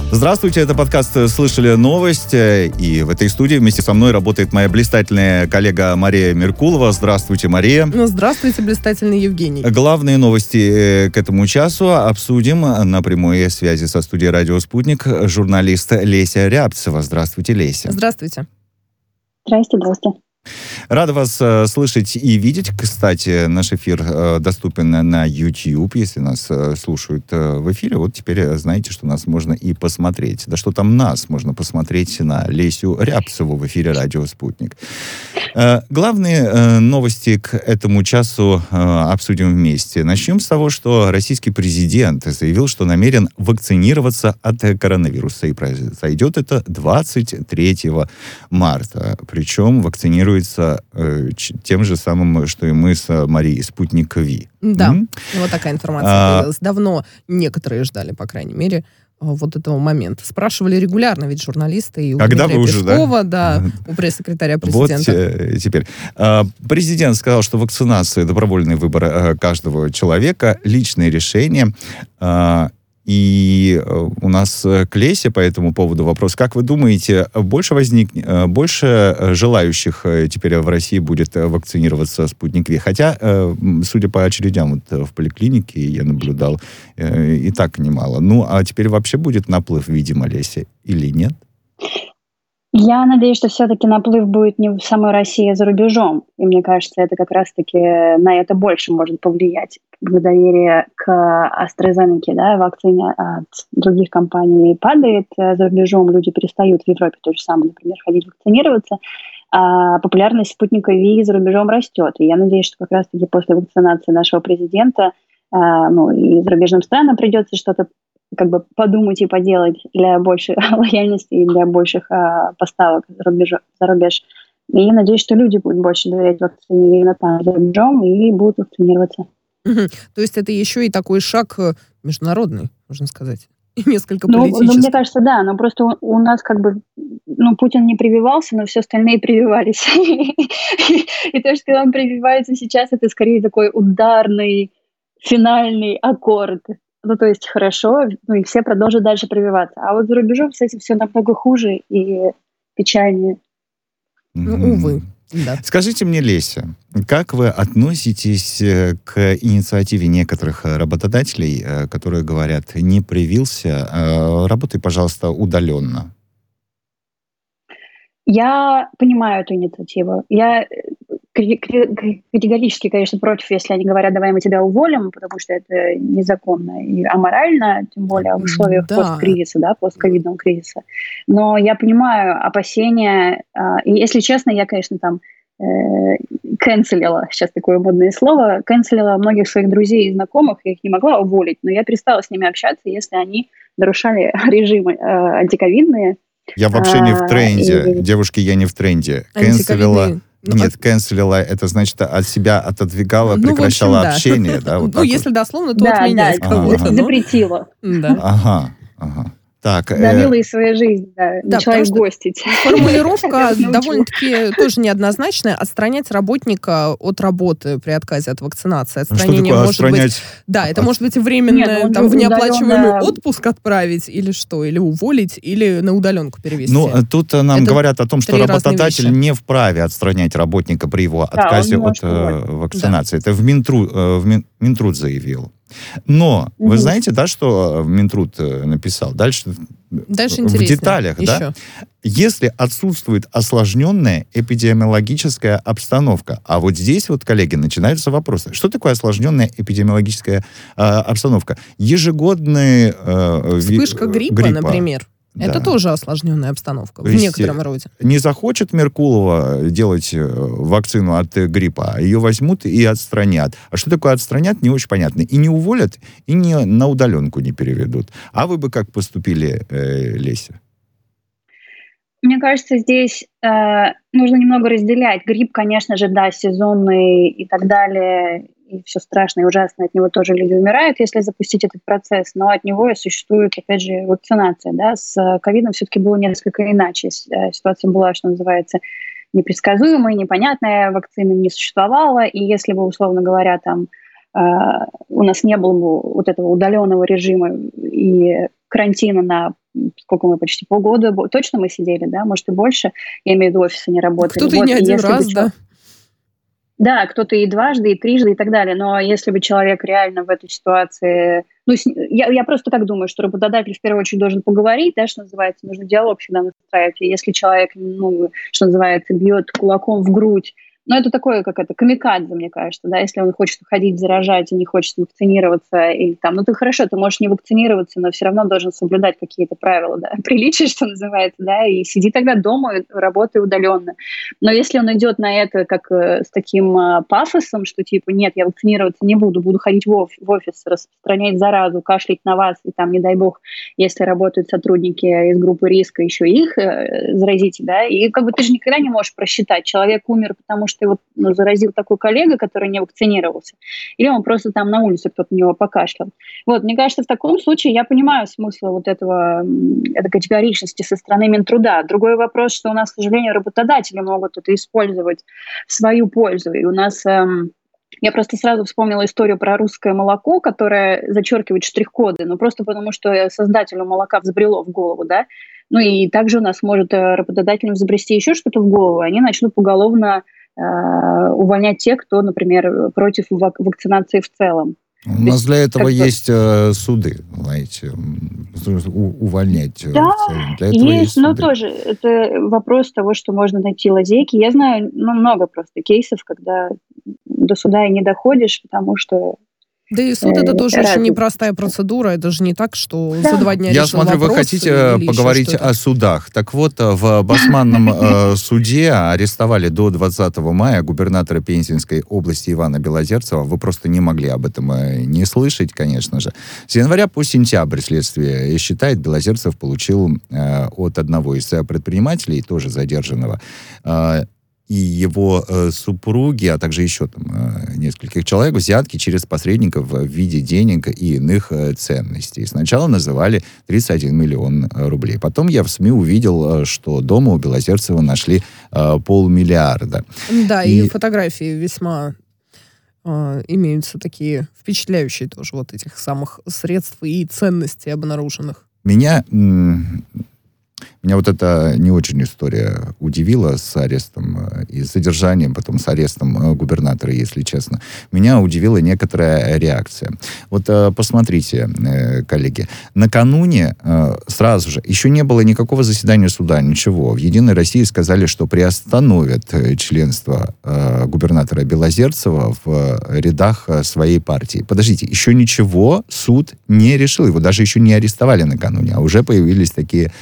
Здравствуйте, это подкаст «Слышали новость», и в этой студии вместе со мной работает моя блистательная коллега Мария Меркулова. Здравствуйте, Мария. Здравствуйте, блистательный Евгений. Главные новости к этому часу обсудим на прямой связи со студией «Радио Спутник» журналист Леся Рябцева. Здравствуйте, Леся. Здравствуйте. Здрасте. Рада вас слышать и видеть. Кстати, наш эфир доступен на YouTube, если нас слушают в эфире. Вот теперь знаете, что нас можно и посмотреть. Да что там нас можно посмотреть на Лесю Рябцеву в эфире «Радио Спутник». Главные новости к этому часу обсудим вместе. Начнем с того, что российский президент заявил, что намерен вакцинироваться от коронавируса. И произойдет это 23 марта. Причем вакцинируется тем же самым, что и мы с Марией, спутник Ви. Да, вот такая информация появилась. Давно некоторые ждали, по крайней мере, вот этого момента. Спрашивали регулярно, ведь журналисты и у Когда Дмитрия вы уже, Пескова, да, у пресс-секретаря президента. Вот теперь. Президент сказал, что вакцинация — добровольный выбор каждого человека, личное решение. И у нас к Лесе по этому поводу вопрос. Как вы думаете, больше желающих теперь в России будет вакцинироваться «Спутник Ви»? Хотя, судя по очередям вот в поликлинике, я наблюдал, и так немало. Ну, а теперь вообще будет наплыв, видимо, Леся, или нет? Я надеюсь, что все-таки наплыв будет не в самой России, а за рубежом. И мне кажется, это как раз-таки на это больше может повлиять. Доверие к AstraZeneca, да, вакцине от других компаний падает за рубежом. Люди перестают в Европе то же самое, например, ходить вакцинироваться. А популярность спутника Ви за рубежом растет. И я надеюсь, что как раз-таки после вакцинации нашего президента и зарубежным странам придется что-то как бы подумать и поделать для большей лояльности и для больших поставок за рубеж. И я надеюсь, что люди будут больше доверять вакцине именно там, за рубежом, и будут вакцинироваться. То есть это еще и такой шаг международный, можно сказать, и несколько политический. Ну, мне кажется, да, но просто у нас как бы, Путин не прививался, но все остальные прививались. И то, что он прививается сейчас, это скорее такой ударный, финальный аккорд. То есть хорошо, и все продолжат дальше прививаться. А вот за рубежом, кстати, все намного хуже и печальнее. Увы. Да. Скажите мне, Леся, как вы относитесь к инициативе некоторых работодателей, которые говорят: не привился, работай, пожалуйста, удаленно? Я понимаю эту инициативу. Я категорически, конечно, против, если они говорят: давай мы тебя уволим, потому что это незаконно и аморально, тем более в условиях посткризиса, да, постковидного кризиса. Но я понимаю опасения, и, если честно, я, конечно, там канцелила, сейчас такое модное слово, канцелила многих своих друзей и знакомых, я их не могла уволить, но я перестала с ними общаться, если они нарушали режимы антиковидные. Я вообще не в тренде. Девушки, я не в тренде. Канцелила. Нет, канцелила, это значит, от себя отодвигала, прекращала общение. Да, вот если дословно, то отменять кого-то. Запретила. Ага. Так, давила из своей жизни, начала их гостить. Формулировка довольно-таки тоже неоднозначная. Отстранять работника от работы при отказе от вакцинации. Отстранение может быть... Да, это может быть временно в неоплачиваемый отпуск отправить, или что, или уволить, или на удаленку перевести. Ну, тут нам говорят о том, что работодатель не вправе отстранять работника при его отказе от вакцинации. Это в Минтруд заявил. Но вы знаете, да, что Минтруд написал? Дальше в деталях, да? Если отсутствует осложненная эпидемиологическая обстановка. А вот здесь вот, коллеги, начинаются вопросы. Что такое осложненная эпидемиологическая обстановка? Ежегодная вспышка гриппа, например. Да. Это тоже осложненная обстановка в некотором роде. Не захочет Меркулова делать вакцину от гриппа, а ее возьмут и отстранят. А что такое отстранят, не очень понятно. И не уволят, и на удаленку не переведут. А вы бы как поступили, Леся? Мне кажется, здесь нужно немного разделять. Грипп, конечно же, да, сезонный и так далее, и все страшно и ужасно, от него тоже люди умирают, если запустить этот процесс, но от него и существует, опять же, вакцинация. Да? С ковидом все-таки было несколько иначе. Ситуация была, что называется, непредсказуемая, непонятная, вакцины не существовало, и если бы, условно говоря, там у нас не было бы вот этого удаленного режима и карантина на сколько мы, почти полгода, точно мы сидели, да, может и больше, я имею в виду, офисы не работали. Кто-то и не один раз, да. Да, кто-то и дважды, и трижды, и так далее. Но если бы человек реально в этой ситуации... Ну, я просто так думаю, что работодатель в первую очередь должен поговорить, да, что называется, нужно диалог всегда настраивать. И если человек, ну, что называется, бьет кулаком в грудь, ну, это такое, как это, камикадзе, мне кажется, да, если он хочет уходить, заражать и не хочет вакцинироваться, или там, ну, ты хорошо, ты можешь не вакцинироваться, но все равно должен соблюдать какие-то правила, да, приличия, что называется, да, и сиди тогда дома, работай удаленно. Но если он идет на это как с таким пафосом, что типа, нет, я вакцинироваться не буду, буду ходить в офис, распространять заразу, кашлять на вас, и там, не дай бог, если работают сотрудники из группы риска, еще их заразите, да, и как бы ты же никогда не можешь просчитать, человек умер, потому что его заразил такой коллега, который не вакцинировался, или он просто там на улице кто-то на него покашлял. Вот, мне кажется, в таком случае я понимаю смысл вот этого, этой категоричности со стороны Минтруда. Другой вопрос, что у нас, к сожалению, работодатели могут это использовать в свою пользу. И у нас... Я просто сразу вспомнила историю про русское молоко, которое зачеркивает штрих-коды, ну просто потому, что создателю молока взбрело в голову, да. Ну и также у нас может работодателям забрести еще что-то в голову, они начнут поголовно увольнять тех, кто, например, против вакцинации в целом. У нас для этого есть суды, знаете, увольнять. Да, для этого есть но суды. тоже это вопрос того, что можно найти лазейки. Я знаю много просто кейсов, когда до суда и не доходишь, потому что... Да и суд это тоже очень непростая процедура. Это же не так, что за 2 дня Я смотрю, вы хотите поговорить о судах. Так вот, в Басманном суде арестовали до 20 мая губернатора Пензенской области Ивана Белозерцева. Вы просто не могли об этом не слышать, конечно же. С января по сентябрь следствие считает, Белозерцев получил от одного из предпринимателей, тоже задержанного, и его супруги, а также еще там нескольких человек, взятки через посредников в виде денег и иных ценностей. Сначала называли 31 миллион рублей. Потом я в СМИ увидел, что дома у Белозерцева нашли 500 000 000. Да, и фотографии весьма имеются такие впечатляющие тоже вот этих самых средств и ценностей обнаруженных. Меня вот эта не очень история удивила с арестом и задержанием, потом с арестом губернатора, если честно. Меня удивила некоторая реакция. Вот посмотрите, коллеги, накануне сразу же, еще не было никакого заседания суда, ничего. В «Единой России» сказали, что приостановят членство губернатора Белозерцева в рядах своей партии. Подождите, еще ничего суд не решил, его даже еще не арестовали накануне, а уже появились такие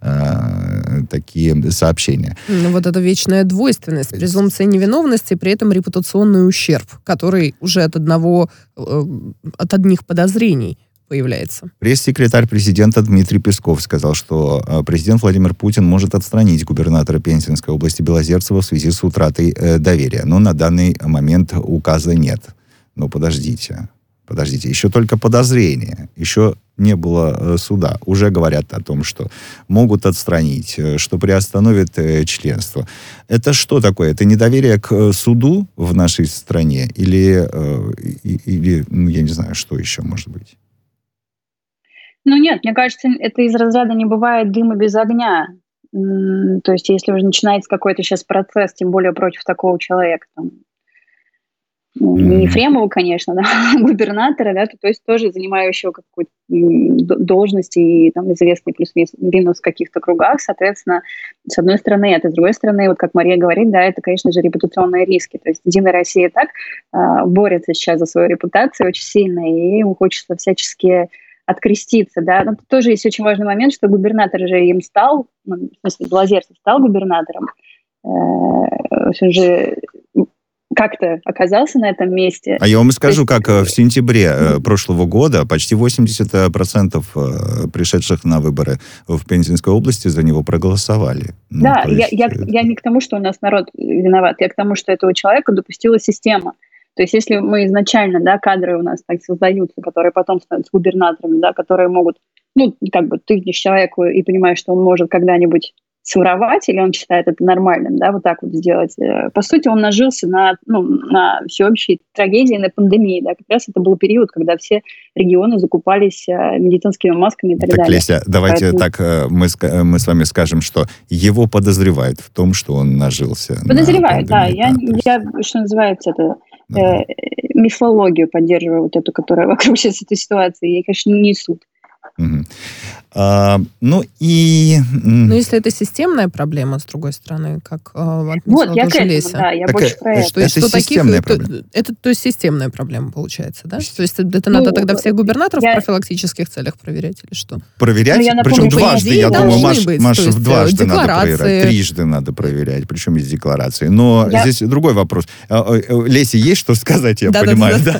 сообщения. Вот эта вечная двойственность, презумпция невиновности, при этом репутационный ущерб, который уже от одних подозрений появляется. Пресс-секретарь президента Дмитрий Песков сказал, что президент Владимир Путин может отстранить губернатора Пензенской области Белозерцева в связи с утратой доверия. Но на данный момент указа нет. Но подождите, еще только подозрение, еще не было суда. Уже говорят о том, что могут отстранить, что приостановят членство. Это что такое? Это недоверие к суду в нашей стране? Или я не знаю, что еще может быть? Ну нет, мне кажется, это из разряда не бывает дыма без огня. То есть если уже начинается какой-то сейчас процесс, тем более против такого человека, там, не Ефремова, конечно, да, губернатора, да, то есть тоже занимающего какую-то должность и там известный плюс-минус в каких-то кругах, соответственно, с одной стороны это, с другой стороны, вот как Мария говорит, да, это, конечно же, репутационные риски, то есть «Единая Россия» так борется сейчас за свою репутацию очень сильно, и ему хочется всячески откреститься, да, но тут тоже есть очень важный момент, что губернатор же им стал, в смысле, Белозерцев стал губернатором, он же как-то оказался на этом месте. А я вам скажу, как в сентябре прошлого года почти 80% пришедших на выборы в Пензенской области за него проголосовали. Да, я не к тому, что у нас народ виноват, я к тому, что этого человека допустила система. То есть если мы изначально, да, кадры у нас так создаются, которые потом становятся губернаторами, да, которые могут, ну, как бы ты видишь человека и понимаешь, что он может когда-нибудь своровать, или он считает это нормальным, да, вот так вот сделать. По сути, он нажился на всеобщей трагедии, на пандемии, да, как раз это был период, когда все регионы закупались медицинскими масками и так далее. Так, Леся, давайте мы с вами скажем, что его подозревают в том, что он нажился. Подозревают, да. Я, что называется, это мифологию поддерживаю, вот эту, которая вокруг сейчас этой ситуации, я, конечно, не несу. Если это системная проблема, с другой стороны, как отметила тоже Леся. Да, я больше про это. Это системная проблема. То есть системная проблема получается, да? То есть это надо тогда всех губернаторов в профилактических целях проверять или что? Проверять? Причем дважды, я думаю, Маша, дважды надо проверять. Трижды надо проверять, причем из декларации. Но здесь другой вопрос. Лесе, есть что сказать, я понимаю, да?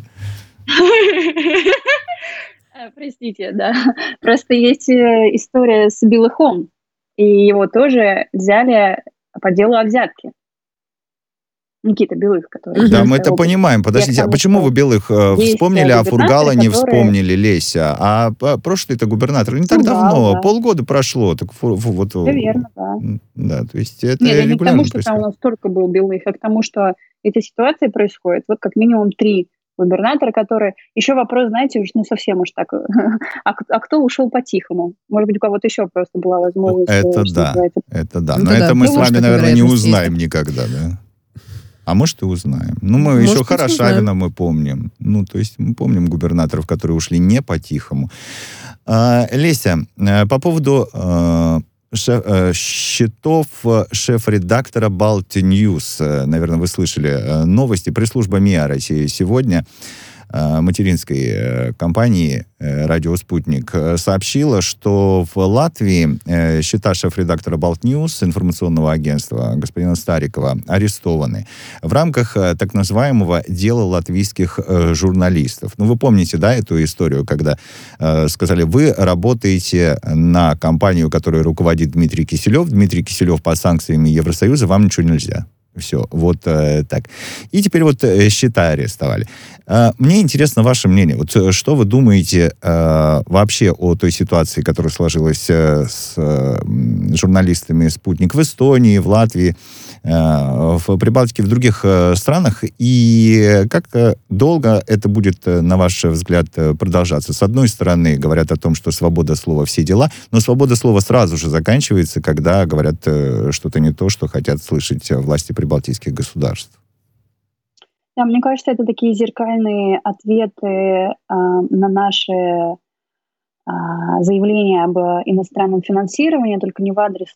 Простите, да. Просто есть история с Белыхом, и его тоже взяли по делу о взятке. Никита Белых, который... Да, мы это понимаем. Подождите, а почему вы Белых вспомнили, а Фургала не вспомнили, Леся? А прошлый-то губернатор не так давно, да. Полгода прошло. Так вот. Все верно, да. Да, то есть это Нет, не к тому, что там у нас столько был Белых, а к тому, что эти ситуации происходят. Вот как минимум 3 губернатора, которые... Еще вопрос, знаете, уж совсем уж так... А кто ушел по-тихому? Может быть, у кого-то еще просто была возможность... Это да. Но это мы с вами, наверное, не узнаем никогда, да? А может, и узнаем. Мы еще Хорошавина мы помним. То есть мы помним губернаторов, которые ушли не по-тихому. Леся, по поводу... счетов шеф-редактора Baltic News. Наверное, вы слышали новости. Пресс-служба МИА России сегодня, материнской компании «Радио Спутник», сообщила, что в Латвии счета шеф-редактора Baltic News, информационного агентства господина Старикова, арестованы в рамках так называемого дела латвийских журналистов. Вы помните, да, эту историю, когда сказали, вы работаете на компанию, которой руководит Дмитрий Киселев. Дмитрий Киселев под санкциями Евросоюза, вам ничего нельзя. Все, вот так. И теперь счета арестовали. Мне интересно ваше мнение. Что вы думаете вообще о той ситуации, которая сложилась с журналистами «Спутник» в Эстонии, в Латвии, в Прибалтике, в других странах? И как долго это будет, на ваш взгляд, продолжаться? С одной стороны, говорят о том, что свобода слова, все дела, но свобода слова сразу же заканчивается, когда говорят что-то не то, что хотят слышать власти прибалтийских государств. Да, мне кажется, это такие зеркальные ответы на наши заявления об иностранном финансировании, только не в адрес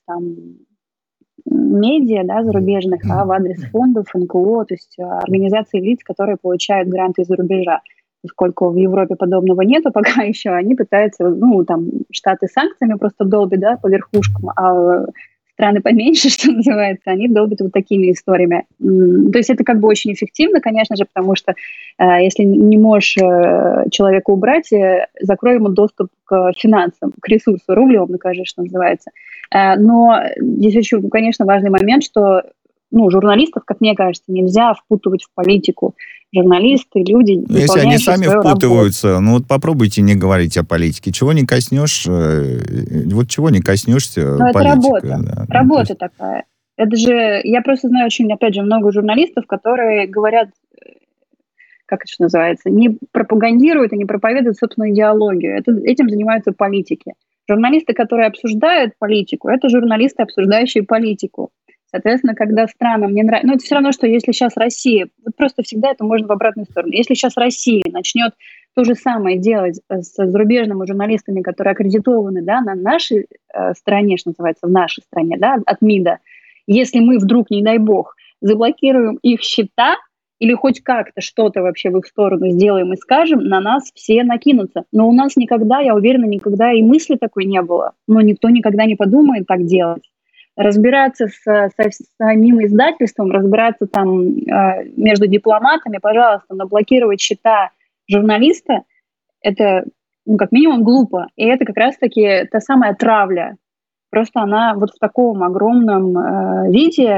медиа, да, зарубежных, а в адрес фондов, НКО, то есть организаций лиц, которые получают гранты из-за рубежа. Поскольку в Европе подобного нету пока еще, они пытаются, Штаты санкциями просто долбят, да, по верхушкам, а страны поменьше, что называется, они долбят такими историями. То есть это очень эффективно, конечно же, потому что если не можешь человека убрать, закрой ему доступ к финансам, к ресурсу рублевым, накажи, что называется. Но здесь еще, конечно, важный момент, что журналистов, как мне кажется, нельзя впутывать в политику. Журналисты, люди... Если они сами впутываются, попробуйте не говорить о политике. Чего не коснешь, чего не коснешься, политика. Это работа. Да. Работа такая. Это же... Я просто знаю очень, опять же, много журналистов, которые говорят, как это называется, не пропагандируют и не проповедуют собственную идеологию. Этим занимаются политики. Журналисты, которые обсуждают политику, это журналисты, обсуждающие политику. Соответственно, когда странам не нравится... это все равно, что если сейчас Россия... просто всегда это можно в обратную сторону. Если сейчас Россия начнет то же самое делать с зарубежными журналистами, которые аккредитованы, да, на нашей стороне, что называется, в нашей стране, да, от МИДа, если мы вдруг, не дай бог, заблокируем их счета или хоть как-то что-то вообще в их сторону сделаем и скажем, на нас все накинутся. Но у нас никогда, я уверена, никогда и мысли такой не было. Но никто никогда не подумает так делать. Разбираться с самим издательством, разбираться между дипломатами, пожалуйста, но блокировать счета журналиста, это, как минимум, глупо. И это как раз-таки та самая травля. Просто она в таком огромном виде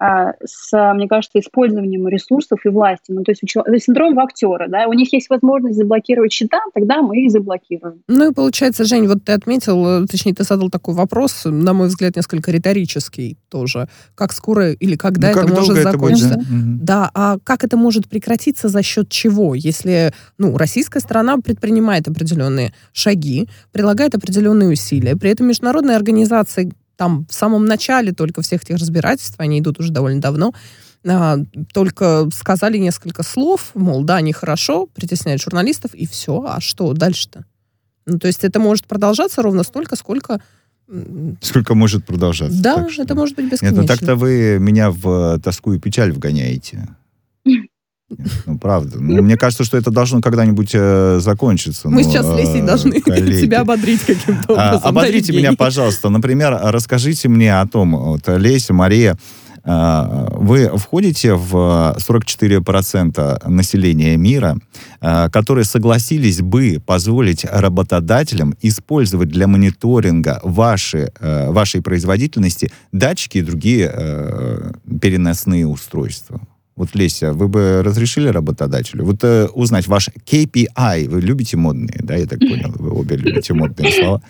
мне кажется, использованием ресурсов и власти. Ну, то есть синдром вахтера, да, у них есть возможность заблокировать счета, тогда мы их заблокируем. Ну и получается, Жень, вот ты отметил, точнее, ты задал такой вопрос, на мой взгляд, несколько риторический тоже. Как скоро или когда это может закончиться? Да, а как это может прекратиться, за счет чего? Если, российская сторона предпринимает определенные шаги, прилагает определенные усилия, при этом международные организации там в самом начале только всех этих разбирательств, они идут уже довольно давно, только сказали несколько слов, мол, да, нехорошо, притесняют журналистов, и все. А что дальше-то? То есть это может продолжаться ровно столько, сколько... Сколько может продолжаться. Да, это может быть бесконечно. Нет, так-то вы меня в тоску и печаль вгоняете. Нет, правда. Мне кажется, что это должно когда-нибудь закончиться. Мы сейчас с Лесей должны тебя ободрить каким-то образом. Ободрите меня, пожалуйста. Например, расскажите мне о том, Леся, Мария, вы входите в 44% населения мира, которые согласились бы позволить работодателям использовать для мониторинга вашей производительности датчики и другие переносные устройства. Вот, Леся, вы бы разрешили работодателю узнать ваш KPI? Вы любите модные, да, я так понял? Вы обе любите модные слова.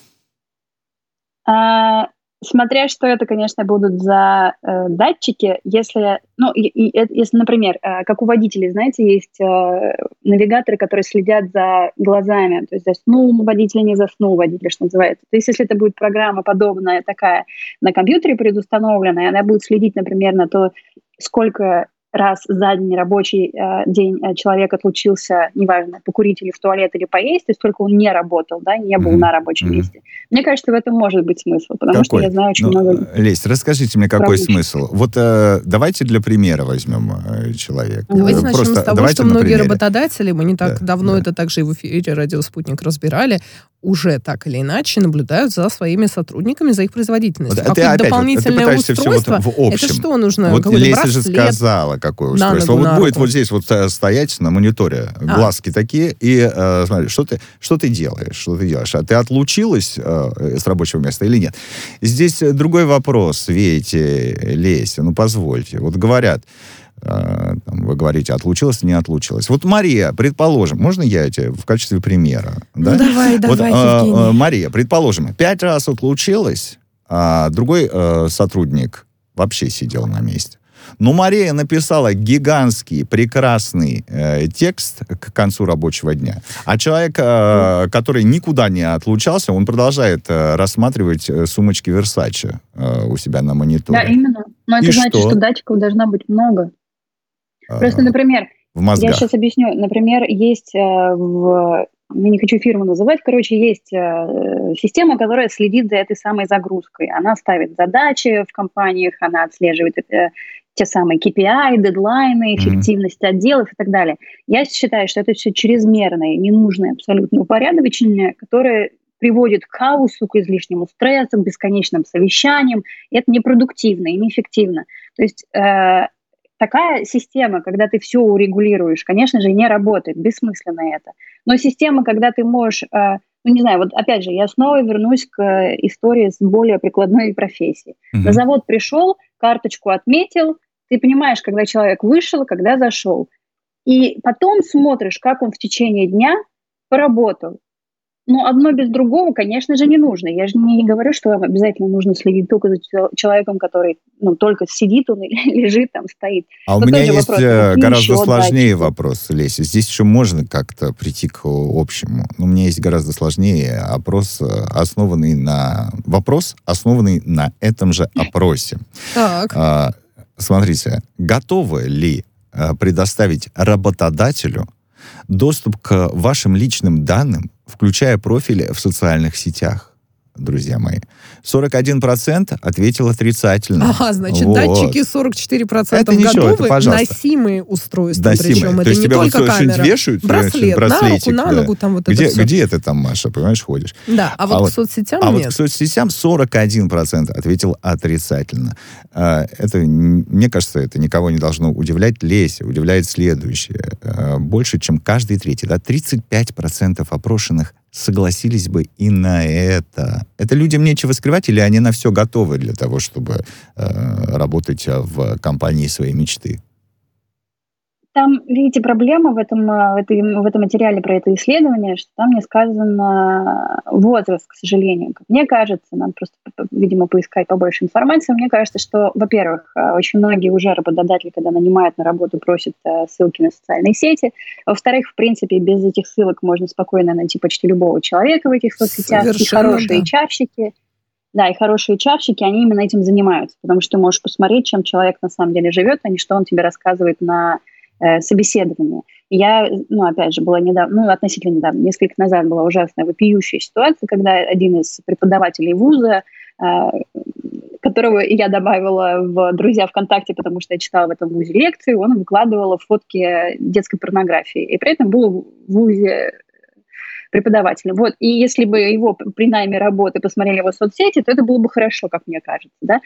Смотря что это, конечно, будут за датчики. Если, например, как у водителей, знаете, есть навигаторы, которые следят за глазами. То есть заснул водитель, не заснул водитель, что называется. То есть если это будет программа подобная такая на компьютере предустановленная, она будет следить, например, на то, сколько раз за день рабочий день человек отлучился, неважно, покурить или в туалет, или поесть, то есть только он не работал, да, не был на рабочем месте. Мне кажется, в этом может быть смысл, потому что я знаю очень много... Лесь, расскажите мне, какой смысл? Вот давайте для примера возьмем человека. Давайте начнем с того, что многие работодатели, мы не так давно это также и в эфире «Радио Спутник» разбирали, уже так или иначе наблюдают за своими сотрудниками, за их производительностью. Какое-то дополнительное устройство, это что нужно? Вот Леся же сказала, какое устройство. Вот будет вот здесь вот стоять на мониторе, глазки такие, и смотри, что ты делаешь? А ты отлучилась с рабочего места или нет? Здесь другой вопрос, видите, Леся, позвольте. Вот говорят, вы говорите, отлучилась, не отлучилась. Вот Мария, предположим, можно я тебе в качестве примера? Да? Давай, Евгений. Мария, предположим, 5 раз отлучилась, а другой сотрудник вообще сидел на месте. Но Мария написала гигантский, прекрасный текст к концу рабочего дня. А человек, который никуда не отлучался, он продолжает рассматривать сумочки Versace у себя на мониторе. Да, именно. Но это значит, что датчиков должно быть много. Просто, например, я сейчас объясню. Например, есть я не хочу фирму называть, есть система, которая следит за этой самой загрузкой. Она ставит задачи в компаниях, она отслеживает те самые KPI, дедлайны, эффективность отделов и так далее. Я считаю, что это все чрезмерное, ненужное абсолютно упорядочение, которое приводит к хаосу, к излишнему стрессу, к бесконечным совещаниям. И это непродуктивно и неэффективно. То есть такая система, когда ты все урегулируешь, конечно же, не работает, бессмысленно это. Но система, когда ты можешь, опять же, я снова вернусь к истории с более прикладной профессией. На завод пришел, карточку отметил, ты понимаешь, когда человек вышел, когда зашел. И потом смотришь, как он в течение дня поработал. Но одно без другого, конечно же, не нужно. Я же не говорю, что вам обязательно нужно следить только за человеком, который только сидит, он или лежит, там, стоит. А у меня есть гораздо сложнее вопрос, Леся. Здесь еще можно как-то прийти к общему. Но у меня есть гораздо сложнее вопрос, основанный на этом же опросе. Так. Смотрите, готовы ли предоставить работодателю доступ к вашим личным данным, включая профили в социальных сетях, друзья мои? 41% ответил отрицательно. Ага, значит, датчики 44% это готовы, носимые устройства. Причем то есть это не только камера. Вешают, браслет на руку, на ногу, там вот это все. Где ты там, Маша, понимаешь, ходишь? Да, а вот к соцсетям нет. А вот к соцсетям 41% ответил отрицательно. Это, мне кажется, это никого не должно удивлять. Леся удивляет следующее. Больше, чем каждый третий, 35% опрошенных согласились бы и на это. Это людям нечего скрывать, или они на все готовы для того, чтобы работать в компании своей мечты? Там, видите, проблема в этом материале про это исследование, что там не сказано возраст, к сожалению. Как мне кажется, надо просто, видимо, поискать побольше информации. Мне кажется, что, во-первых, очень многие уже работодатели, когда нанимают на работу, просят ссылки на социальные сети. Во-вторых, в принципе, без этих ссылок можно спокойно найти почти любого человека в этих соцсетях. Совершенно, и хорошие HR-щики. Да, и хорошие HR-щики, они именно этим занимаются, потому что ты можешь посмотреть, чем человек на самом деле живет, а не что он тебе рассказывает на собеседование. Я, опять же, была недавно, относительно недавно, несколько назад была ужасная вопиющая ситуация, когда один из преподавателей вуза, которого я добавила в друзья ВКонтакте, потому что я читала в этом вузе лекции, он выкладывал фотки детской порнографии. И при этом был в вузе преподавателем. Вот. И если бы его при найме работы посмотрели его соцсети, то это было бы хорошо, как мне кажется. Да?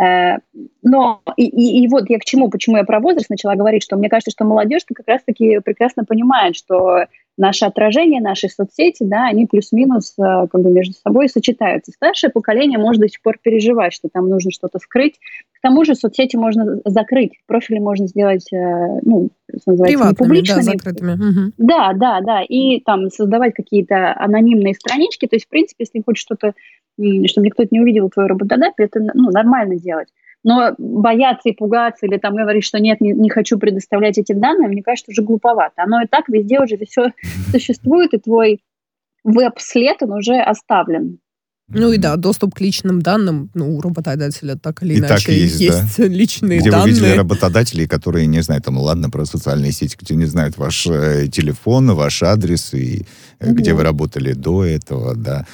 Но и вот я к чему, почему я про возраст начала говорить, что мне кажется, что молодежь как раз-таки прекрасно понимает, что наше отражение, наши соцсети, да, они плюс-минус как бы между собой сочетаются. Старшее поколение может до сих пор переживать, что там нужно что-то скрыть. К тому же соцсети можно закрыть, профили можно сделать, что называется, непубличными. Да, закрытыми. Угу. Да, и там создавать какие-то анонимные странички. То есть, в принципе, если хочешь что-то, чтобы никто не увидел твой работодатель, это нормально делать. Но бояться и пугаться или там говорить, что нет, не хочу предоставлять эти данные, мне кажется, уже глуповато. Оно и так везде уже все существует, и твой веб-след, он уже оставлен. Ну и да, доступ к личным данным, у работодателя так или иначе так есть да? Личные где данные. Где вы видели работодателей, которые не знают, ладно, про социальные сети, где не знают ваш телефон, ваш адрес, и где вы работали до этого, да.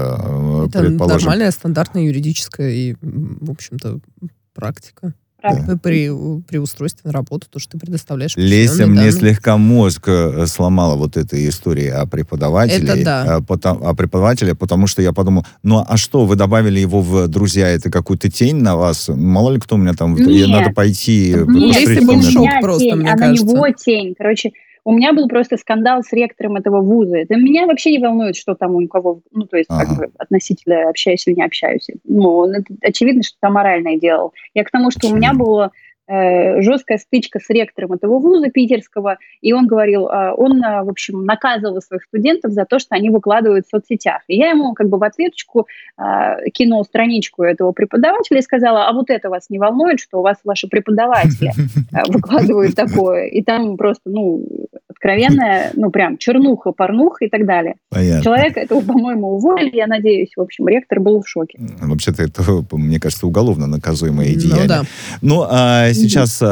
Это нормальная, стандартная юридическая и, в общем-то, практика. Да. При устройстве на работу, то, что ты предоставляешь. Леся мне слегка мозг сломала вот этой истории о преподавателе. Это да. О преподавателе, потому что я подумал, а что, вы добавили его в друзья, это какую-то тень на вас? Мало ли кто у меня там, надо пойти... Если был шок просто, мне кажется. На него тень. Короче, у меня был просто скандал с ректором этого вуза. Это меня вообще не волнует, что там у кого, как бы относительно общаюсь или не общаюсь. Это очевидно, что там аморальное делал. Я к тому, что у меня была жесткая стычка с ректором этого вуза питерского, и он говорил, в общем, наказывал своих студентов за то, что они выкладывают в соцсетях. И я ему как бы в ответочку кинула страничку этого преподавателя и сказала, а вот это вас не волнует, что у вас ваши преподаватели выкладывают такое? И там просто, откровенная, прям чернуха, порнуха и так далее. Понятно. Человека этого, по-моему, уволили, я надеюсь. В общем, ректор был в шоке. Вообще-то это, мне кажется, уголовно наказуемое деяние. Да. Сейчас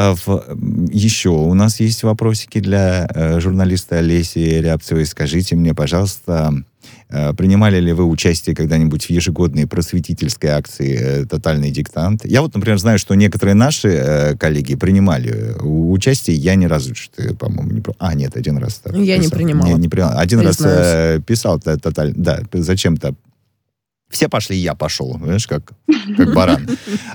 еще у нас есть вопросики для журналиста Олеси Рябцевой. Скажите мне, пожалуйста, принимали ли вы участие когда-нибудь в ежегодной просветительской акции «Тотальный диктант»? Я например, знаю, что некоторые наши коллеги принимали участие. Я ни разу, по-моему, не... нет, один раз. Я не принимала. Не принимала. Один раз писал «Тоталь». Да, зачем-то. Все пошли, я пошел. Знаешь, как баран.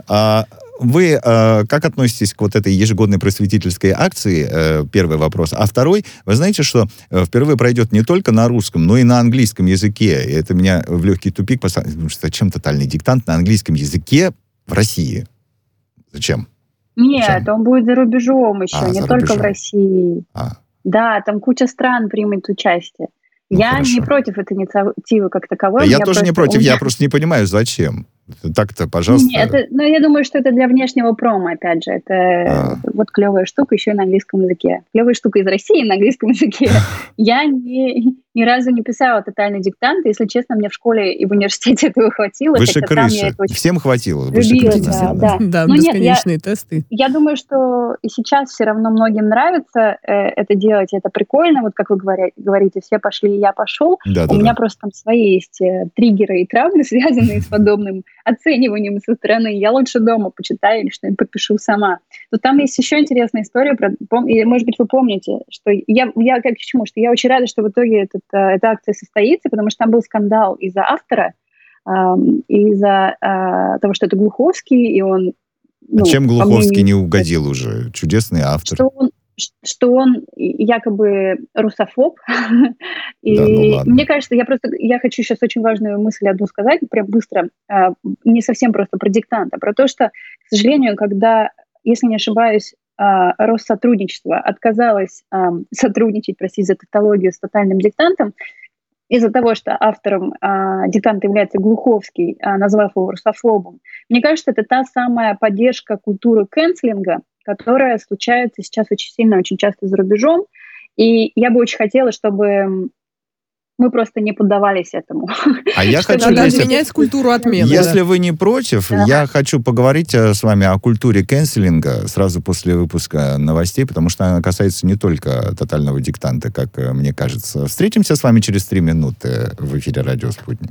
Вы как относитесь к вот этой ежегодной просветительской акции? Первый вопрос. А второй, вы знаете, что впервые пройдет не только на русском, но и на английском языке. И это меня в легкий тупик поставило. Потому что зачем тотальный диктант на английском языке в России? Зачем? Нет, зачем? Он будет за рубежом еще, не только в России. Да, там куча стран примет участие. Я не против этой инициативы как таковой. Я тоже не против, я просто не понимаю, зачем. Так-то, пожалуйста. Нет, я думаю, что это для внешнего промо, опять же. Это вот клевая штука еще и на английском языке. Клевая штука из России на английском языке. Я ни разу не писала тотальный диктант. Если честно, мне в школе и в университете этого хватило. Выше крыши. Всем хватило. Да, бесконечные тесты. Я думаю, что и сейчас все равно многим нравится это делать. Это прикольно. Вот как вы говорите, все пошли, и я пошел. У меня просто там свои есть триггеры и травмы, связанные с подобным оцениванием со стороны. Я лучше дома почитаю или что-нибудь попишу сама. Но там есть еще интересная история, может быть, вы помните, что я как к чему, что я очень рада, что в итоге эта акция состоится, потому что там был скандал из-за автора, из-за того, что это Глуховский, и он... Чем Глуховский не угодил уже? Чудесный автор. Что что он якобы русофоб. И мне кажется, я хочу сейчас очень важную мысль одну сказать, прям быстро, не совсем просто про диктант, а про то, что, к сожалению, когда, если не ошибаюсь, Россотрудничество отказалось сотрудничать, простите за тавтологию, с тотальным диктантом, из-за того, что автором диктанта является Глуховский, назвав его русофобом. Мне кажется, это та самая поддержка культуры кэнселинга, которая случается сейчас очень сильно, очень часто за рубежом. И я бы очень хотела, чтобы мы просто не поддавались этому. А я хочу менять культуру отмены. Если вы не против, я хочу поговорить с вами о культуре кэнселинга сразу после выпуска новостей, потому что она касается не только тотального диктанта, как мне кажется. Встретимся с вами через 3 минуты в эфире «Радио Спутник».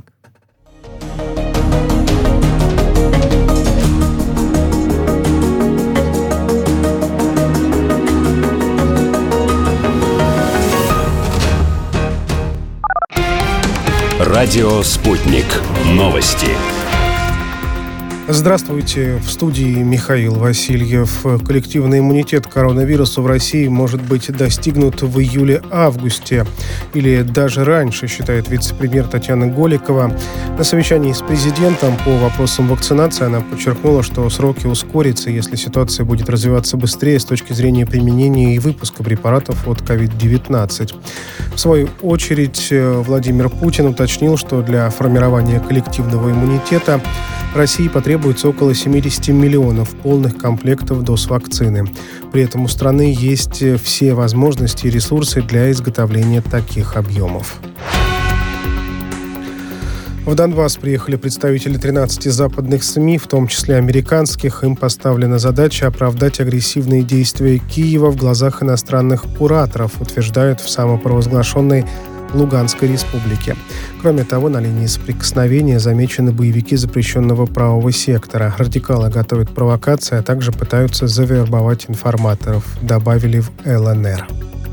Радио «Спутник». Новости. Здравствуйте. В студии Михаил Васильев. Коллективный иммунитет к коронавирусу в России может быть достигнут в июле-августе. Или даже раньше, считает вице-премьер Татьяна Голикова. На совещании с президентом по вопросам вакцинации она подчеркнула, что сроки ускорятся, если ситуация будет развиваться быстрее с точки зрения применения и выпуска препаратов от COVID-19. В свою очередь, Владимир Путин уточнил, что для формирования коллективного иммунитета России потребуется около 70 миллионов полных комплектов доз вакцины. При этом у страны есть все возможности и ресурсы для изготовления таких объемов. В Донбасс приехали представители 13 западных СМИ, в том числе американских. Им поставлена задача оправдать агрессивные действия Киева в глазах иностранных кураторов, утверждают в самопровозглашенной Луганской республике. Кроме того, на линии соприкосновения замечены боевики запрещенного правого сектора. Радикалы готовят провокации, а также пытаются завербовать информаторов, добавили в ЛНР.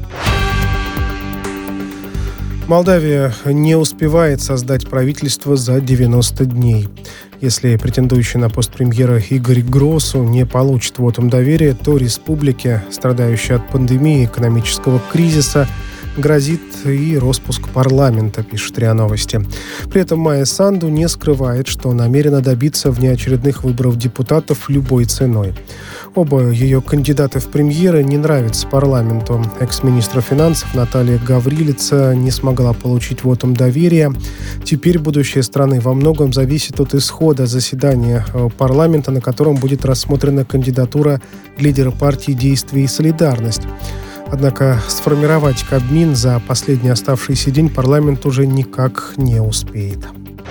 Молдавия не успевает создать правительство за 90 дней. Если претендующий на пост премьера Игорь Гросу не получит вотум доверия, то республике, страдающей от пандемии и экономического кризиса, грозит и распуск парламента, пишет РИА Новости. При этом Майя Санду не скрывает, что намерена добиться внеочередных выборов депутатов любой ценой. Оба ее кандидаты в премьеры не нравятся парламенту. Экс-министр финансов Наталья Гаврилица не смогла получить вотум доверия. Теперь будущее страны во многом зависит от исхода заседания парламента, на котором будет рассмотрена кандидатура лидера партии «Действие и солидарность». Однако сформировать Кабмин за последний оставшийся день парламент уже никак не успеет.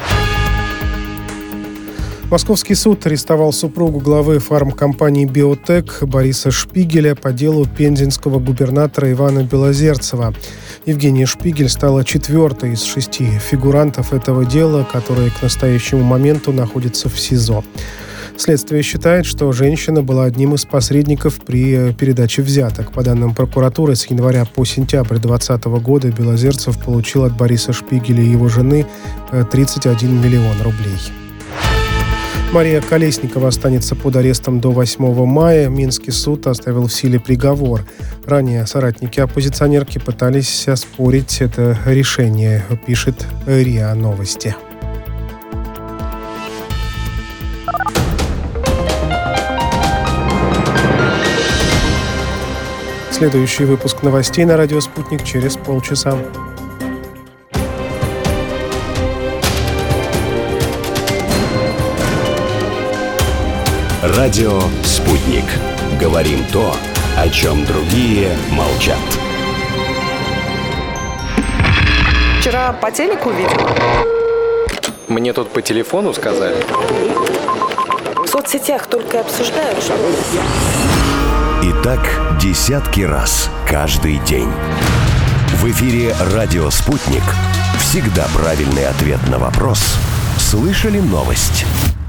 Московский суд арестовал супругу главы фармкомпании «Биотек» Бориса Шпигеля по делу пензенского губернатора Ивана Белозерцева. Евгения Шпигель стала 4-й из 6 фигурантов этого дела, которые к настоящему моменту находятся в СИЗО. Следствие считает, что женщина была одним из посредников при передаче взяток. По данным прокуратуры, с января по сентябрь 2020 года Белозерцев получил от Бориса Шпигеля и его жены 31 миллион рублей. Мария Колесникова останется под арестом до 8 мая. Минский суд оставил в силе приговор. Ранее соратники оппозиционерки пытались оспорить это решение, пишет РИА Новости. Следующий выпуск новостей на радио «Спутник» через полчаса. Радио «Спутник». Говорим то, о чем другие молчат. Вчера по телеку видел. Мне тут по телефону сказали. В соцсетях только обсуждают, что... И так десятки раз каждый день. В эфире «Радио Спутник». Всегда правильный ответ на вопрос. Слышали новость?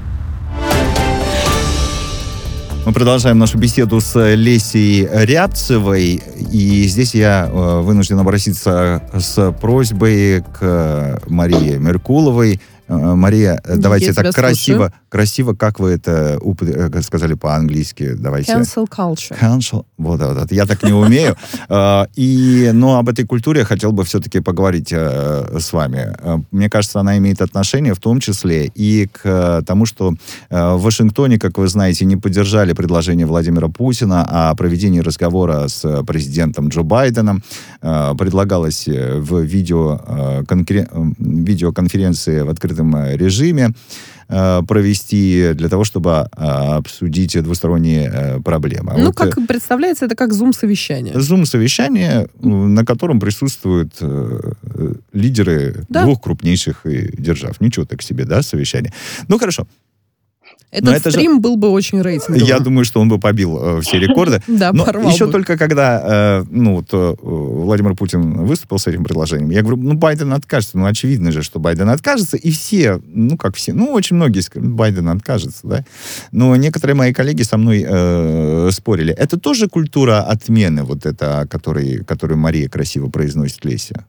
Мы продолжаем нашу беседу с Лесей Рябцевой. И здесь я вынужден обратиться с просьбой к Марии Меркуловой. Мария, давайте так красиво, как вы это сказали по-английски, давайте. Cancel culture. Cancel, вот. Я так не умею. Но об этой культуре я хотел бы все-таки поговорить с вами. Мне кажется, она имеет отношение в том числе и к тому, что в Вашингтоне, как вы знаете, не поддержали предложение Владимира Путина о проведении разговора с президентом Джо Байденом. Предлагалось в видеоконференции в открытом режиме провести для того, чтобы обсудить двусторонние проблемы. Ну, как представляется, это как Zoom-совещание. Zoom-совещание, на котором присутствуют лидеры двух крупнейших держав. Ничего так себе, да, совещание. Ну, хорошо. Этот стрим был бы очень рейтинговым. Я думаю, что он бы побил все рекорды. Да, но порвал еще бы. только когда Владимир Путин выступил с этим предложением, я говорю, Байден откажется. Очевидно же, что Байден откажется. И все, очень многие скажут, Байден откажется, да. Но некоторые мои коллеги со мной спорили. Это тоже культура отмены, вот это, которую Мария красиво произносит, Леся?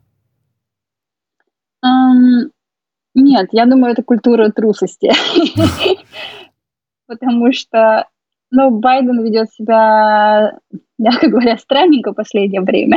Нет, я думаю, это культура трусости. Потому что, Байден ведет себя, мягко говоря, странненько в последнее время.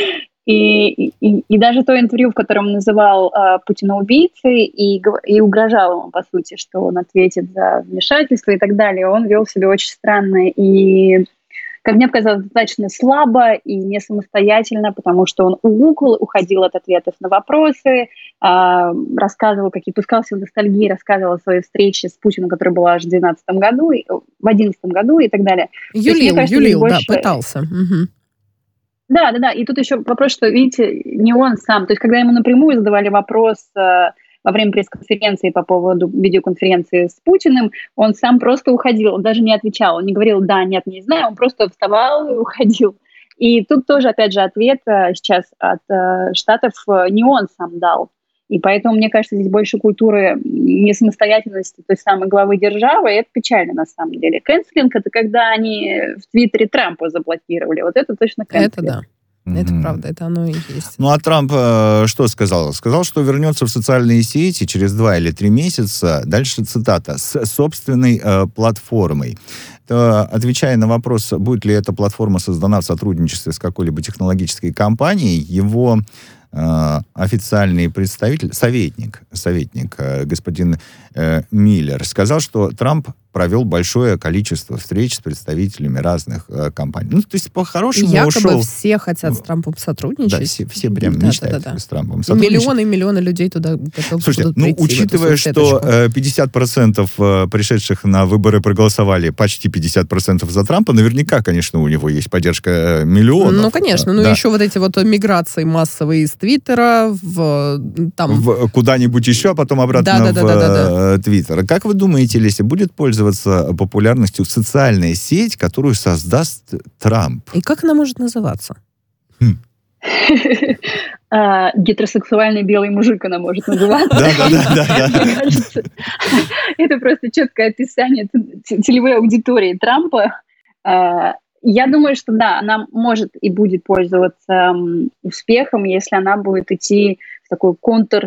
И даже то интервью, в котором он называл Путина убийцей и угрожал ему, по сути, что он ответит за вмешательство и так далее, он вел себя очень странно и, как мне показалось, достаточно слабо и не самостоятельно, потому что он уходил от ответов на вопросы, рассказывал, пускался в ностальгии, рассказывал о своей встрече с Путиным, которая была аж в 2011 году и так далее. Юлил, пытался. Угу. Да. И тут еще вопрос, что, видите, не он сам. То есть, когда ему напрямую задавали вопрос во время пресс-конференции по поводу видеоконференции с Путиным, он сам просто уходил, он даже не отвечал. Он не говорил «да», «нет», «не знаю», он просто вставал и уходил. И тут тоже, опять же, ответ сейчас от Штатов не он сам дал. И поэтому, мне кажется, здесь больше культуры несамостоятельности той самой главы державы, и это печально на самом деле. Кэнселинг — это когда они в Твиттере Трампа заблокировали. Вот это точно кэнселинг. Это да. Это правда, это оно и есть. А Трамп что сказал? Сказал, что вернется в социальные сети через 2 или 3 месяца, дальше цитата, с собственной платформой. Отвечая на вопрос, будет ли эта платформа создана в сотрудничестве с какой-либо технологической компанией, его официальный представитель, советник господин Миллер, сказал, что Трамп провел большое количество встреч с представителями разных компаний. То есть, по-хорошему якобы все хотят с Трампом сотрудничать. Да, все прям мечтают с Трампом сотрудничать. И миллионы людей туда готовы. Слушайте, учитывая, что 50% пришедших на выборы проголосовали, почти 50% за Трампа, наверняка, конечно, у него есть поддержка миллионов. Конечно. Еще вот эти вот миграции массовые из Твиттера в куда-нибудь еще, а потом обратно в Твиттер. Как вы думаете, Леся, будет пользоваться популярностью социальная сеть, которую создаст Трамп? И как она может называться? Гетеросексуальный белый мужик она может называться. Да. Мне кажется, это просто четкое описание целевой аудитории Трампа. Я думаю, что да, она может и будет пользоваться успехом, если она будет идти в такой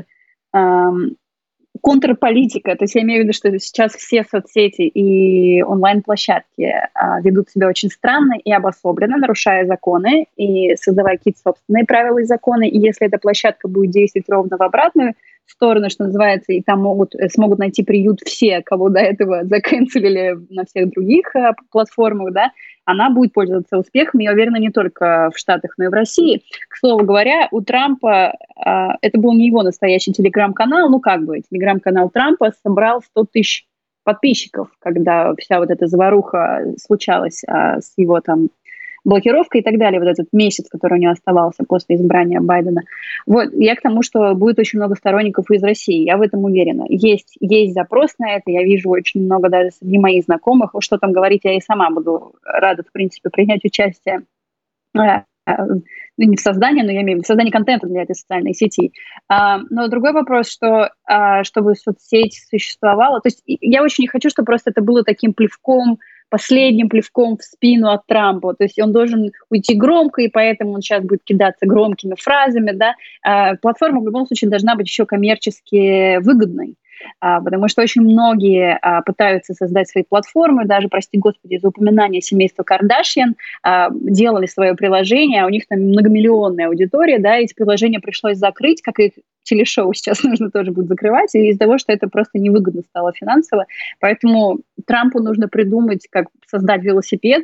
контрполитика. То есть я имею в виду, что сейчас все соцсети и онлайн-площадки ведут себя очень странно и обособленно, нарушая законы и создавая какие-то собственные правила и законы. И если эта площадка будет действовать ровно в обратную сторону, что называется, и там смогут найти приют все, кого до этого заканцелили на всех других платформах, да, она будет пользоваться успехом, я уверена, не только в Штатах, но и в России. К слову говоря, у Трампа, это был не его настоящий телеграм-канал, телеграм-канал Трампа собрал 100 тысяч подписчиков, когда вся вот эта заваруха случалась с его там блокировкой и так далее, вот этот месяц, который у него оставался после избрания Байдена. Вот, я к тому, что будет очень много сторонников из России, я в этом уверена. Есть запрос на это, я вижу очень много даже среди моих знакомых. Что там говорить, я и сама буду рада, в принципе, принять участие не в создании, но я имею в виду в создании контента для этой социальной сети. Но другой вопрос, что чтобы соцсеть существовала, то есть я очень не хочу, чтобы просто это было таким плевком, последним плевком в спину от Трампа. То есть он должен уйти громко, и поэтому он сейчас будет кидаться громкими фразами. Да? Платформа в любом случае должна быть еще коммерчески выгодной. потому что очень многие пытаются создать свои платформы, даже, прости господи, за упоминание семейства Кардашьян, делали свое приложение, а у них там многомиллионная аудитория, да, эти приложения пришлось закрыть, как и телешоу сейчас нужно тоже будет закрывать, из-за того, что это просто невыгодно стало финансово. Поэтому Трампу нужно придумать, как создать велосипед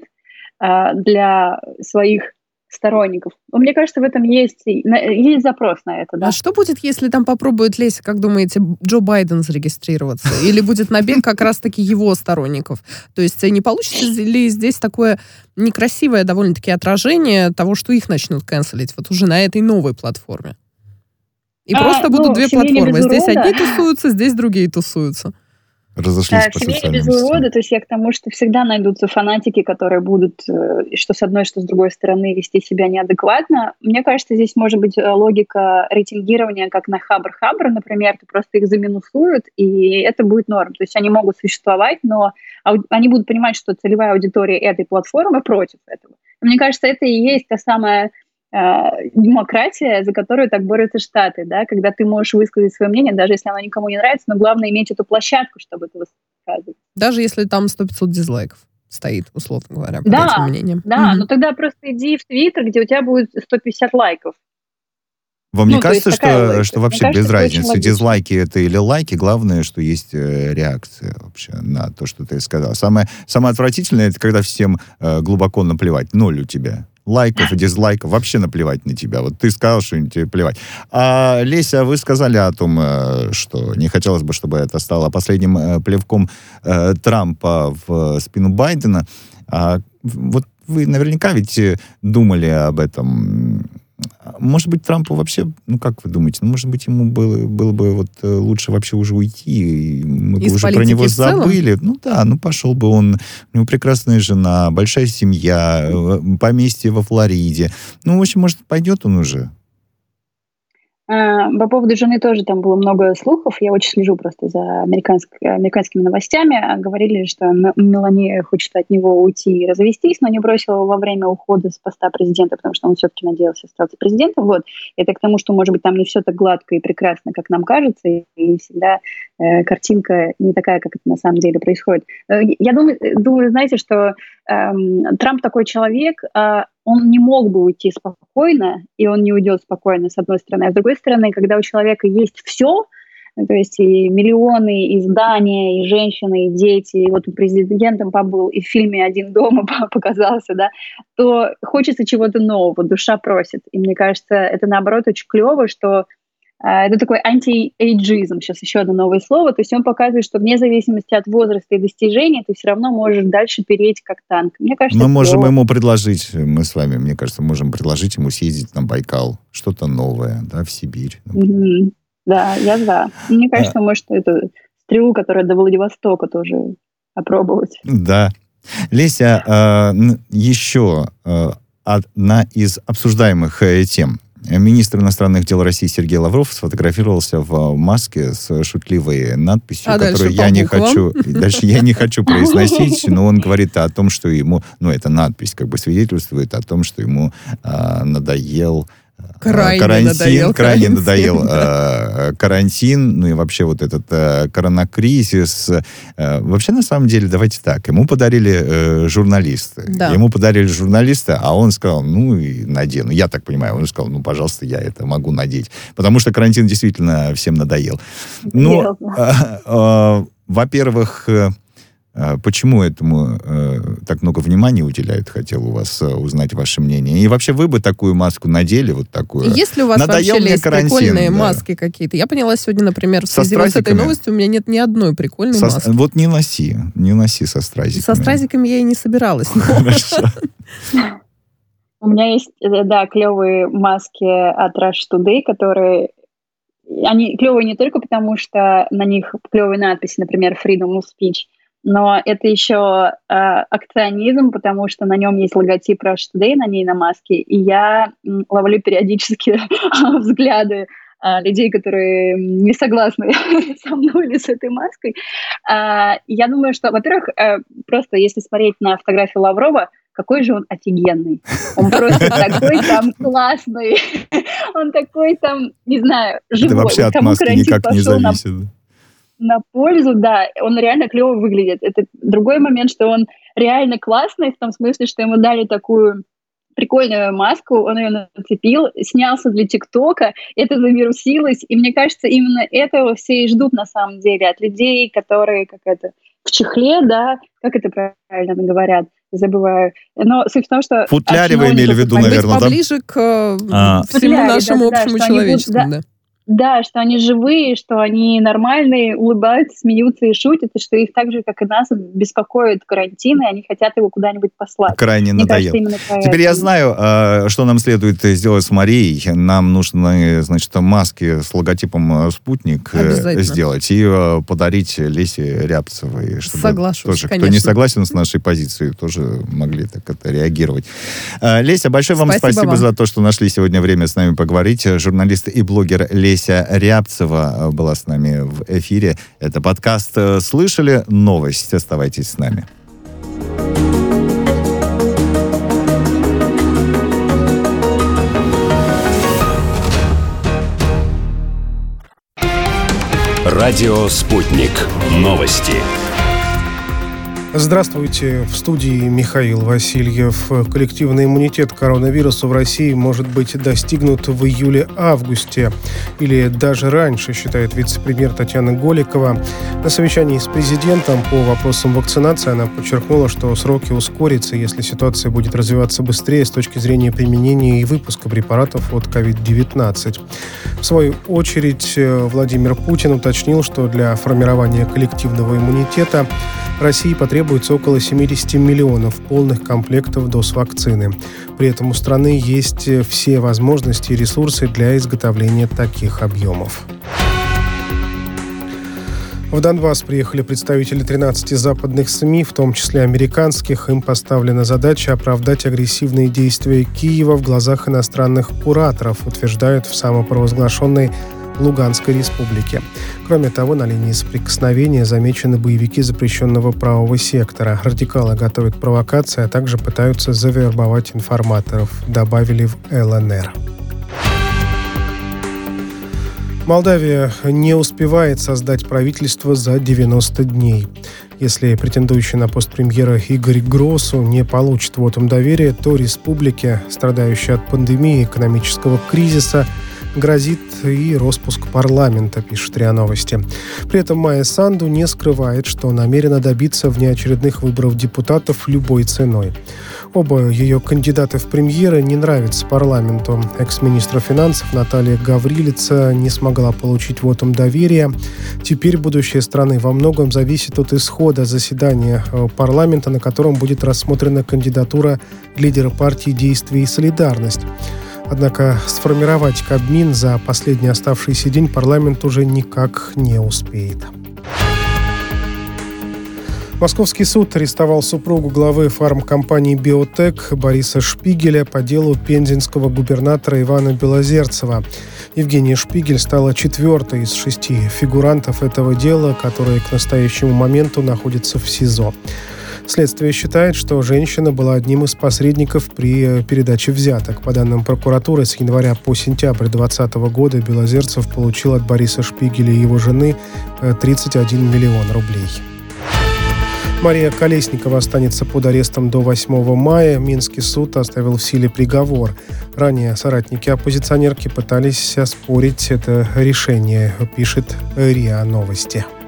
для своих сторонников. Мне кажется, в этом есть запрос на это. Да? А что будет, если там попробует, Леся, как думаете, Джо Байден зарегистрироваться? Или будет набег как раз-таки его сторонников? То есть не получится ли здесь такое некрасивое довольно-таки отражение того, что их начнут канцелить вот уже на этой новой платформе? И просто будут две платформы. Здесь одни тусуются, здесь другие тусуются. Разошлись по социальным без вывода, то есть я к тому, что всегда найдутся фанатики, которые будут, что с одной, что с другой стороны, вести себя неадекватно. Мне кажется, здесь может быть логика рейтингирования, как на Хабр, например, то просто их заминусуют, и это будет норм. То есть они могут существовать, но они будут понимать, что целевая аудитория этой платформы против этого. И мне кажется, это и есть та самая демократия, за которую так борются Штаты, да, когда ты можешь высказать свое мнение, даже если оно никому не нравится, но главное иметь эту площадку, чтобы это высказывать. Даже если там 100-500 дизлайков стоит, условно говоря, под этим мнением. Да, но тогда просто иди в Твиттер, где у тебя будет 150 лайков. Вам не кажется, что вообще без разницы, дизлайки это или лайки, главное, что есть реакция вообще на то, что ты сказал. Самое отвратительное, это когда всем глубоко наплевать, 0 у тебя. Лайков и дизлайков, вообще наплевать на тебя. Вот ты сказал, что тебе плевать. А, Леся, вы сказали о том, что не хотелось бы, чтобы это стало последним плевком Трампа в спину Байдена. Вот вы наверняка ведь думали об этом. Может быть, Трампу вообще, как вы думаете, может быть, ему было бы вот лучше вообще уже уйти, и мы бы уже про него забыли. Пошел бы он, у него прекрасная жена, большая семья, поместье во Флориде. В общем, может, пойдет он уже? По поводу жены тоже там было много слухов. Я очень слежу просто за американскими новостями. Говорили, что Мелания хочет от него уйти и развестись, но не бросила его во время ухода с поста президента, потому что он все-таки надеялся остаться президентом. Вот. Это к тому, что, может быть, там не все так гладко и прекрасно, как нам кажется, и всегда картинка не такая, как это на самом деле происходит. Я думаю, знаете, что Трамп такой человек, он не мог бы уйти спокойно, и он не уйдет спокойно, с одной стороны. А с другой стороны, когда у человека есть все, то есть и миллионы, и здания, и женщины, и дети, и вот президентом побыл, и в фильме «Один дома» показался, да, то хочется чего-то нового, душа просит. И мне кажется, это наоборот очень клево, что это такой анти-эйджизм, сейчас еще одно новое слово, то есть он показывает, что вне зависимости от возраста и достижений ты все равно можешь дальше переть как танк. Мне кажется, мы можем ему предложить, мы с вами, мне кажется, можем предложить ему съездить на Байкал, что-то новое, да, в Сибирь. Да, я за. Мне кажется, может, эту стрелу, которая до Владивостока, тоже опробовать. Да. Леся, еще одна из обсуждаемых тем. Министр иностранных дел России Сергей Лавров сфотографировался в маске с шутливой надписью, которую я не хочу произносить, но он говорит о том, что ему, эта надпись как бы свидетельствует о том, что ему надоел крайне надоел карантин, и вообще вот этот коронакризис. Вообще, на самом деле, давайте так, ему подарили журналисты. Да. А он сказал, и надену. Я так понимаю, он сказал, пожалуйста, я это могу надеть. Потому что карантин действительно всем надоел. Во-первых, почему этому так много внимания уделяют? Хотел у вас узнать ваше мнение. И вообще вы бы такую маску надели, вот такую? Есть ли у вас вообще прикольные маски какие-то? Я поняла сегодня, например, в связи с этой новостью у меня нет ни одной прикольной маски. Вот не носи со стразиками. Со стразиками я и не собиралась. Хорошо. У меня есть, клевые маски от Rush Today, которые... Они клевые не только потому, что на них клевые надписи, например, Freedom of Speech, но это еще акционизм, потому что на нем есть логотип Rush Today, на ней на маске, и я ловлю периодически взгляды людей, которые не согласны со мной или с этой маской. Я думаю, что, во-первых, просто если смотреть на фотографию Лаврова, какой же он офигенный. Он просто такой там классный. Он такой там, не знаю, живой. Это вообще от маски никак не зависит. на пользу, да, он реально клево выглядит. Это другой момент, что он реально классный, в том смысле, что ему дали такую прикольную маску, он ее нацепил, снялся для ТикТока, это завирусилось, и мне кажется, именно этого все и ждут на самом деле от людей, которые в чехле, да, как это правильно говорят, забываю. Но суть в том, что... Футляре вы имели в виду, наверное, да? Поближе к всему нашему общему человеческому, да. Да, что они живые, что они нормальные, улыбаются, смеются и шутят, и что их так же, как и нас, беспокоит карантин, и они хотят его куда-нибудь послать. Крайне надоел. Теперь я знаю, что нам следует сделать с Марией. Нам нужно, значит, маски с логотипом «Спутник» сделать и подарить Лесе Рябцевой. Соглашусь, тоже, конечно. Кто не согласен с нашей позицией, тоже могли так это реагировать. Леся, большое вам спасибо за то, что нашли сегодня время с нами поговорить. Журналист и блогер Леся Рябцева была с нами в эфире. Это подкаст «Слышали новость». Оставайтесь с нами. Радио «Спутник». Новости. Здравствуйте. В студии Михаил Васильев. Коллективный иммунитет к коронавирусу в России может быть достигнут в июле-августе или даже раньше, считает вице-премьер Татьяна Голикова. На совещании с президентом по вопросам вакцинации она подчеркнула, что сроки ускорятся, если ситуация будет развиваться быстрее с точки зрения применения и выпуска препаратов от COVID-19. В свою очередь, Владимир Путин уточнил, что для формирования коллективного иммунитета России потребуется около 70 миллионов полных комплектов доз вакцины. При этом у страны есть все возможности и ресурсы для изготовления таких объемов. В Донбасс приехали представители 13 западных СМИ, в том числе американских. Им поставлена задача оправдать агрессивные действия Киева в глазах иностранных кураторов, утверждают в самопровозглашенной Луганской республике. Кроме того, на линии соприкосновения замечены боевики запрещенного правого сектора. Радикалы готовят провокации, а также пытаются завербовать информаторов, добавили в ЛНР. Молдавия не успевает создать правительство за 90 дней. Если претендующий на пост премьера Игорь Гросу не получит вотум доверия, то республике, страдающей от пандемии и экономического кризиса, грозит и распуск парламента, пишет РИА Новости. При этом Майя Санду не скрывает, что намерена добиться внеочередных выборов депутатов любой ценой. Оба ее кандидаты в премьеры не нравятся парламенту. Экс-министр финансов Наталья Гаврилица не смогла получить вотум доверия. Теперь будущее страны во многом зависит от исхода заседания парламента, на котором будет рассмотрена кандидатура лидера партии «Действие и солидарность». Однако сформировать Кабмин за последний оставшийся день парламент уже никак не успеет. Московский суд арестовал супругу главы фармкомпании «Биотек» Бориса Шпигеля по делу пензенского губернатора Ивана Белозерцева. Евгения Шпигель стала четвертой из 6 фигурантов этого дела, которые к настоящему моменту находятся в СИЗО. Следствие считает, что женщина была одним из посредников при передаче взяток. По данным прокуратуры, с января по сентябрь 2020 года Белозерцев получил от Бориса Шпигеля и его жены 31 миллион рублей. Мария Колесникова останется под арестом до 8 мая. Минский суд оставил в силе приговор. Ранее соратники оппозиционерки пытались оспорить это решение, пишет РИА Новости.